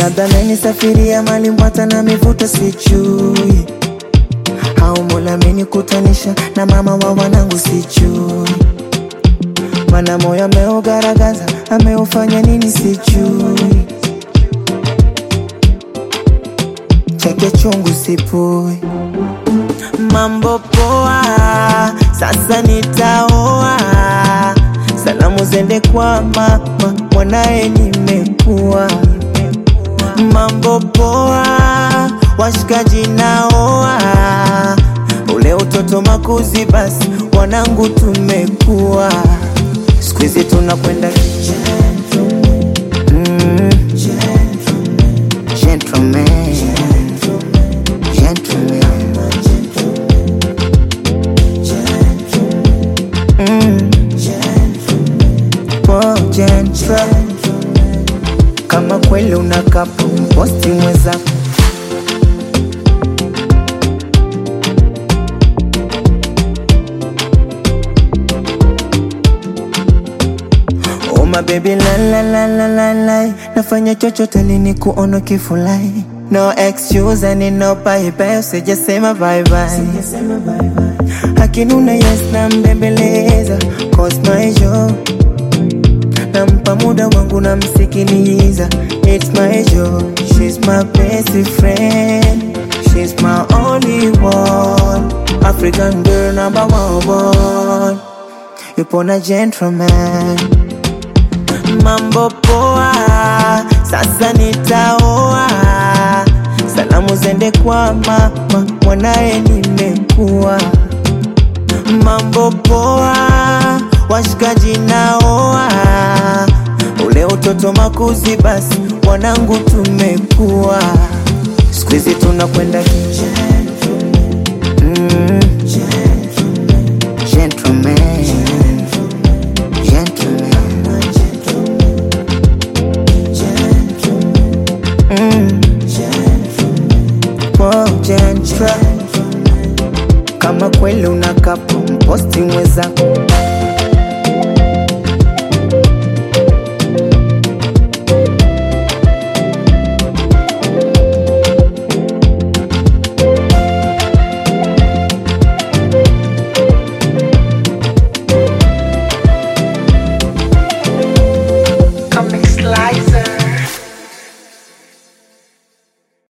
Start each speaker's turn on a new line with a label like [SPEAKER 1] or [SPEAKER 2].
[SPEAKER 1] labda menisafiria mali mbwata na mivuto sijui, au Mola amenikutanisha na mama wa wanangu sijui, mana moyo ameugaragaza ameufanya nini sijui, chake chungu sipui. Mambo poa, sasa nitaoa, salamu zende kwa mama, mwanae nimekuwa. Mambo poa, washikaji naoa, ule utoto makuzi basi wanangu tumekuwa. Squeeze tunakwenda gentleman, kama kweli unakapo posti mwezako. Oh my baby la la la la la la, nafanya chochote lini kuona kifulai. No excuse and no bye bye, usijasema bye bye. Akinuna yes na mbembeleza, cause my job. Nampa muda wangu na msikiliza, it's my job. She's my best friend, she's my only one, African girl number one. Yupo na gentleman. Mambo poa, sasa nitaoa, salamu zende kwa mama, mwanae nimekuwa. Mambo poa, washikaji naoa, ule utoto makuzi basi wanangu tumekuwa. Squeeze tunakwenda gentleman, kama kweli unakapo posti mwezako.